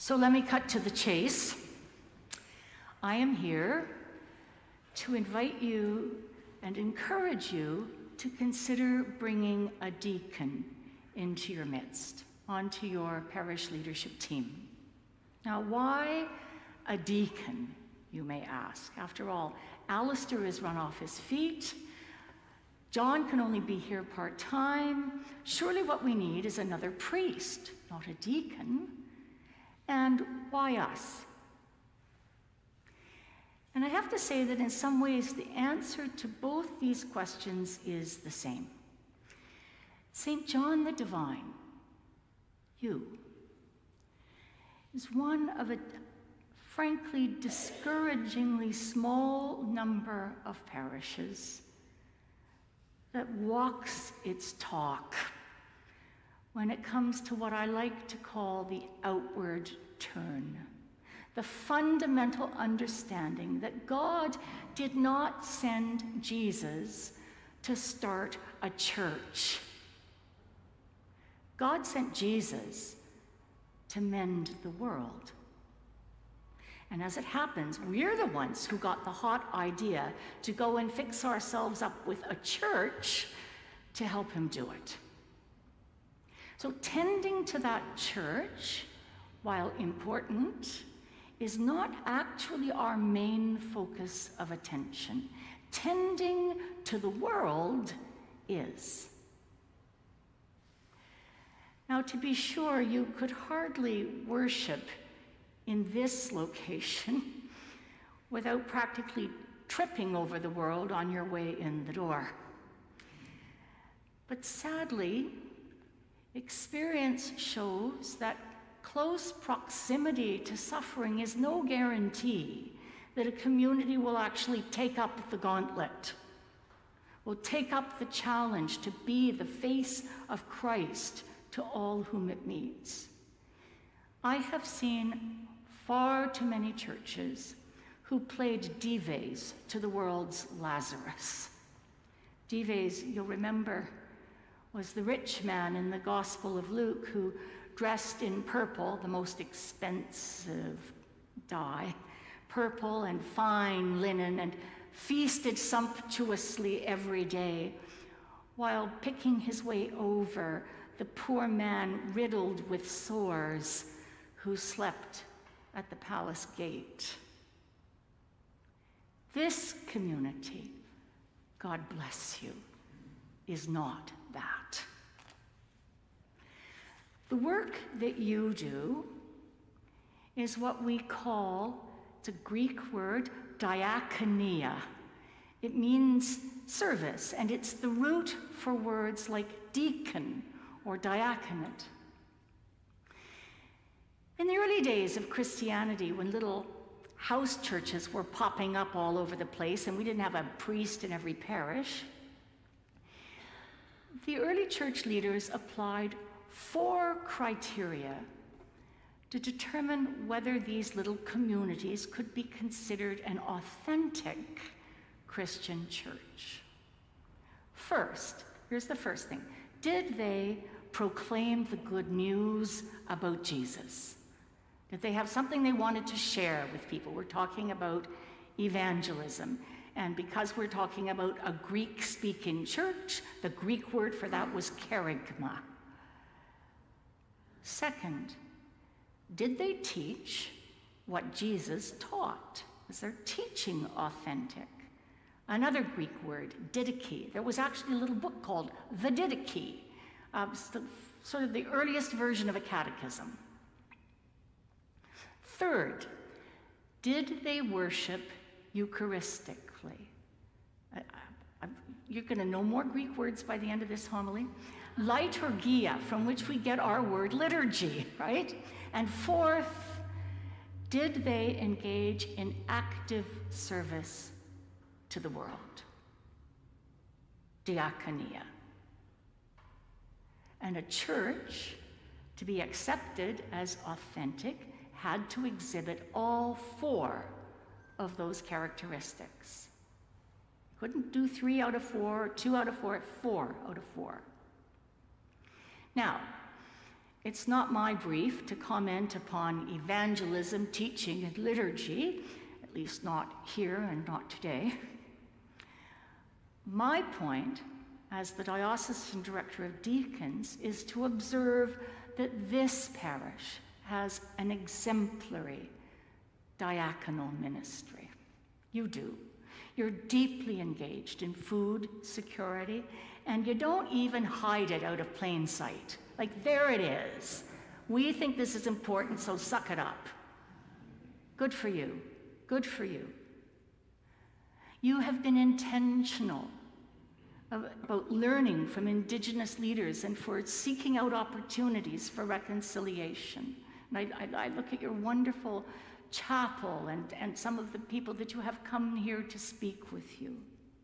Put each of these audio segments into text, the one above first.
So let me cut to the chase. I am here to invite you and encourage you to consider bringing a deacon into your midst, onto your parish leadership team. Now, why a deacon, you may ask? After all, Alistair is run off his feet. John can only be here part-time. Surely what we need is another priest, not a deacon. And why us? And I have to say that in some ways the answer to both these questions is the same. St. John the Divine, you, is one of a frankly discouragingly small number of parishes that walks its talk when it comes to what I like to call the outward turn, the fundamental understanding that God did not send Jesus to start a church. God sent Jesus to mend the world. And as it happens, we're the ones who got the hot idea to go and fix ourselves up with a church to help him do it. So tending to that church, while important, is not actually our main focus of attention. Tending to the world is. Now, to be sure, you could hardly worship in this location without practically tripping over the world on your way in the door. But sadly, experience shows that close proximity to suffering is no guarantee that a community will actually take up the gauntlet, will take up the challenge to be the face of Christ to all whom it meets. I have seen far too many churches who played Dives to the world's Lazarus. Dives, you'll remember, was the rich man in the Gospel of Luke who dressed in purple, the most expensive dye, purple and fine linen, and feasted sumptuously every day while picking his way over the poor man riddled with sores who slept at the palace gate. This community, God bless you, is not that. The work that you do is what we call, it's a Greek word, diakonia. It means service, and it's the root for words like deacon or diaconate. In the early days of Christianity, when little house churches were popping up all over the place and we didn't have a priest in every parish, the early church leaders applied 4 criteria to determine whether these little communities could be considered an authentic Christian church. First, here's the first thing. Did they proclaim the good news about Jesus? Did they have something they wanted to share with people? We're talking about evangelism. And because we're talking about a Greek-speaking church, the Greek word for that was kerygma. Second, did they teach what Jesus taught? Was their teaching authentic? Another Greek word, didache. There was actually a little book called the Didache, sort of the earliest version of a catechism. Third, did they worship Eucharistically? You're going to know more Greek words by the end of this homily. Liturgia, from which we get our word liturgy, right? And fourth, did they engage in active service to the world? Diakonia. And a church, to be accepted as authentic, had to exhibit all 4 of those characteristics. Couldn't do 3 out of 4, 2 out of 4, 4 out of 4. Now, it's not my brief to comment upon evangelism, teaching, and liturgy, at least not here and not today. My point, as the Diocesan Director of Deacons, is to observe that this parish has an exemplary diaconal ministry. You do. You're deeply engaged in food security, and you don't even hide it out of plain sight. Like, there it is. We think this is important, so suck it up. Good for you. Good for you. You have been intentional about learning from Indigenous leaders and for seeking out opportunities for reconciliation. And I look at your wonderful chapel and some of the people that you have come here to speak with you.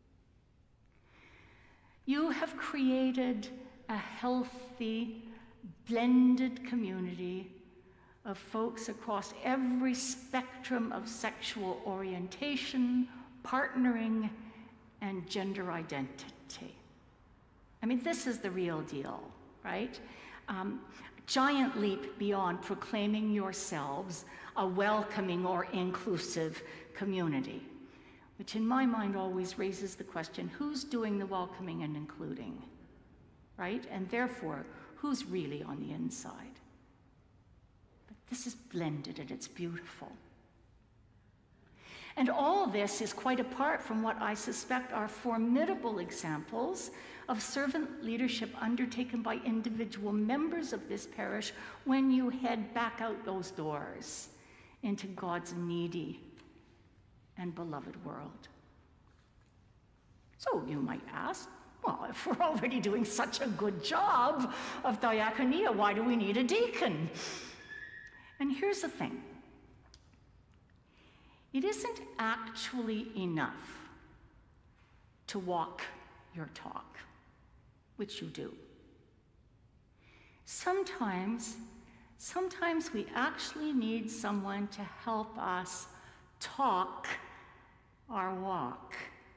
You have created a healthy, blended community of folks across every spectrum of sexual orientation, partnering, and gender identity. I mean, this is the real deal, right? Giant leap beyond proclaiming yourselves a welcoming or inclusive community, which in my mind always raises the question, who's doing the welcoming and including, right? And therefore, who's really on the inside? But this is blended and it's beautiful. And all this is quite apart from what I suspect are formidable examples of servant leadership undertaken by individual members of this parish when you head back out those doors into God's needy and beloved world. So you might ask, well, if we're already doing such a good job of diaconia, why do we need a deacon? And here's the thing. It isn't actually enough to walk your talk, which you do. Sometimes we actually need someone to help us talk our walk.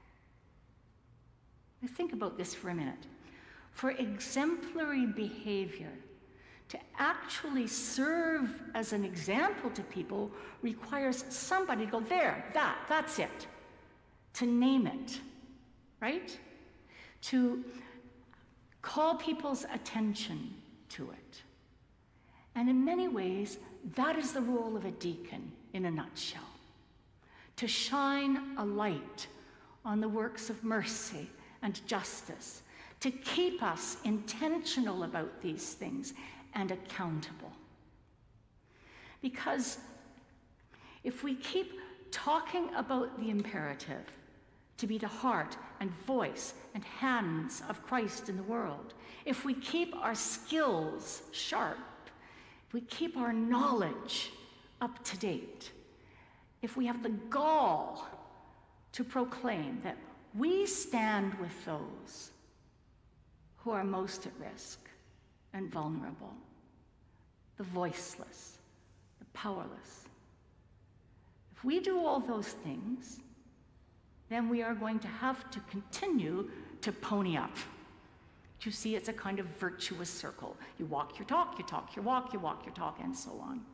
Now think about this for a minute. For exemplary behavior to actually serve as an example to people requires somebody to go, there, that's it. To name it, right? To call people's attention to it. And in many ways, that is the role of a deacon in a nutshell. To shine a light on the works of mercy and justice, to keep us intentional about these things and accountable. Because if we keep talking about the imperative to be the heart and voice and hands of Christ in the world, if we keep our skills sharp, if we keep our knowledge up to date, if we have the gall to proclaim that we stand with those who are most at risk and vulnerable, the voiceless, the powerless. If we do all those things, then we are going to have to continue to pony up. You see, it's a kind of virtuous circle. You walk your talk, you talk your walk, you walk your talk, and so on.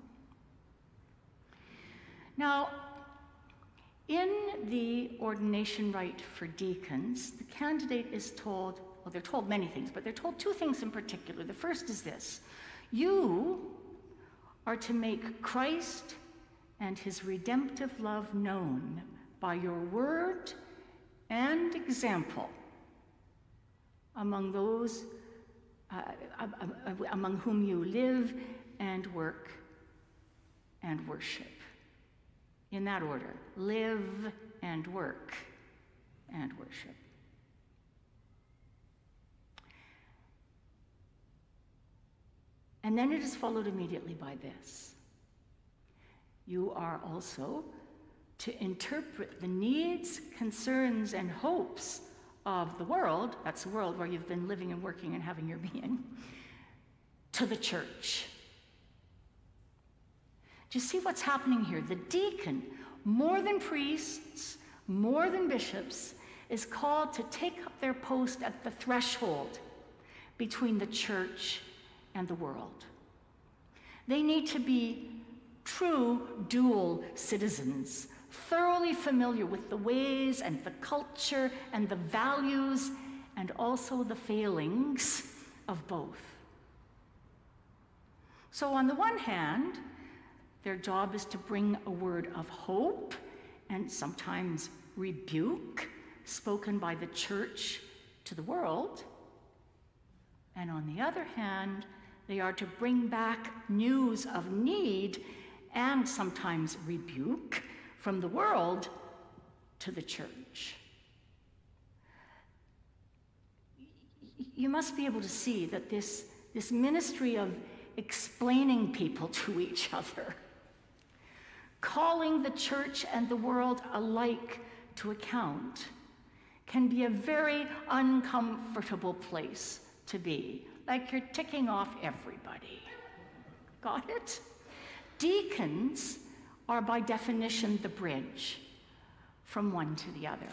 Now, in the ordination rite for deacons, the candidate is told, well, they're told many things, but they're told two things in particular. The first is this: you are to make Christ and his redemptive love known by your word and example among those among whom you live and work and worship. In that order: live and work and worship. And then it is followed immediately by this: you are also to interpret the needs, concerns, and hopes of the world, that's the world where you've been living and working and having your being, to the church. Do you see what's happening here? The deacon, more than priests, more than bishops, is called to take up their post at the threshold between the church and the world. They need to be true dual citizens, thoroughly familiar with the ways and the culture and the values and also the failings of both. So on the one hand, their job is to bring a word of hope and sometimes rebuke spoken by the church to the world. And on the other hand, they are to bring back news of need and sometimes rebuke from the world to the church. You must be able to see that this ministry of explaining people to each other, calling the church and the world alike to account, can be a very uncomfortable place to be, like you're ticking off everybody. Got it? Deacons are by definition the bridge from one to the other.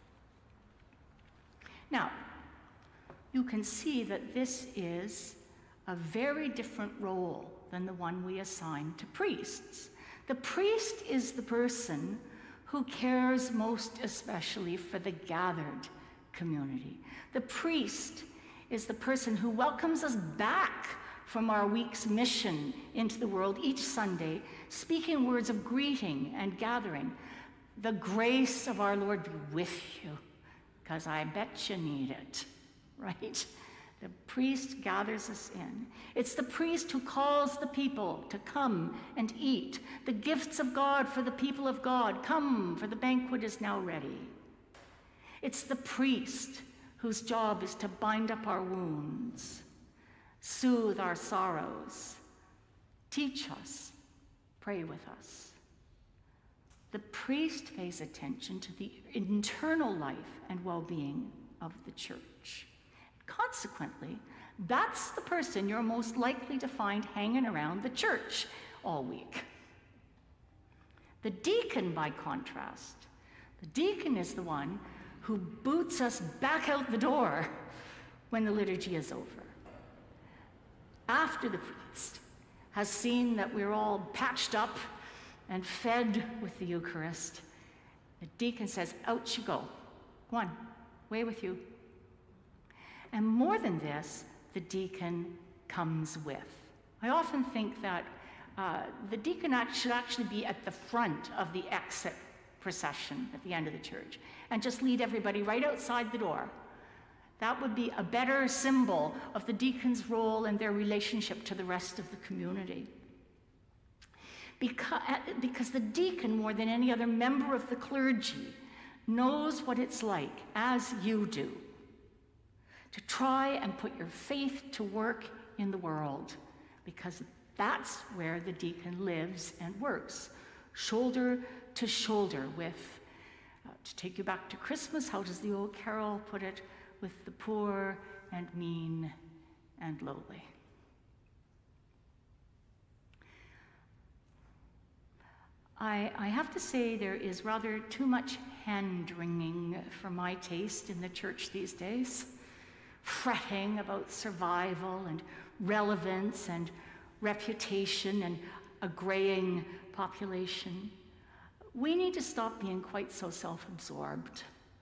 Now, you can see that this is a very different role than the one we assign to priests. The priest is the person who cares most especially for the gathered community. The priest is the person who welcomes us back from our week's mission into the world each Sunday, speaking words of greeting and gathering. The grace of our Lord be with you, because I bet you need it, right? The priest gathers us in. It's the priest who calls the people to come and eat the gifts of God for the people of God. Come, for the banquet is now ready. It's the priest whose job is to bind up our wounds, soothe our sorrows, teach us, pray with us. The priest pays attention to the internal life and well-being of the church. Consequently, that's the person you're most likely to find hanging around the church all week. The deacon, by contrast, the deacon is the one who boots us back out the door when the liturgy is over. After the priest has seen that we're all patched up and fed with the Eucharist, the deacon says, out you go. Go on, away with you. And more than this, the deacon comes with. I often think that the deacon should actually be at the front of the exit procession at the end of the church and just lead everybody right outside the door. That would be a better symbol of the deacon's role and their relationship to the rest of the community. Because the deacon, more than any other member of the clergy, knows what it's like, as you do, to try and put your faith to work in the world, because that's where the deacon lives and works, shoulder to shoulder with, to take you back to Christmas, how does the old carol put it, with the poor and mean and lowly. I have to say there is rather too much hand-wringing for my taste in the church these days. Fretting about survival and relevance and reputation and a graying population. We need to stop being quite so self-absorbed.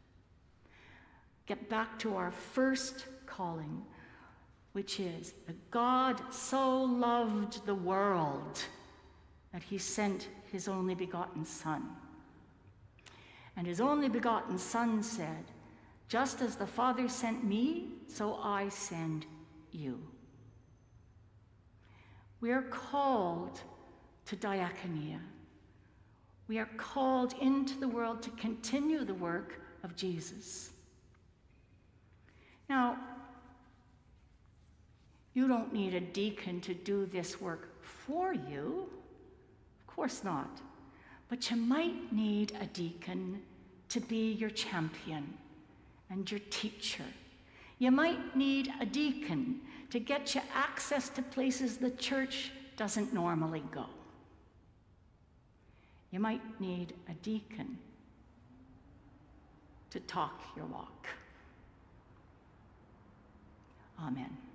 Get back to our first calling, which is that God so loved the world that he sent his only begotten Son. And his only begotten Son said, just as the Father sent me, so I send you. We are called to diaconia. We are called into the world to continue the work of Jesus. Now, you don't need a deacon to do this work for you. Of course not. But you might need a deacon to be your champion and your teacher. You might need a deacon to get you access to places the church doesn't normally go. You might need a deacon to talk your walk. Amen.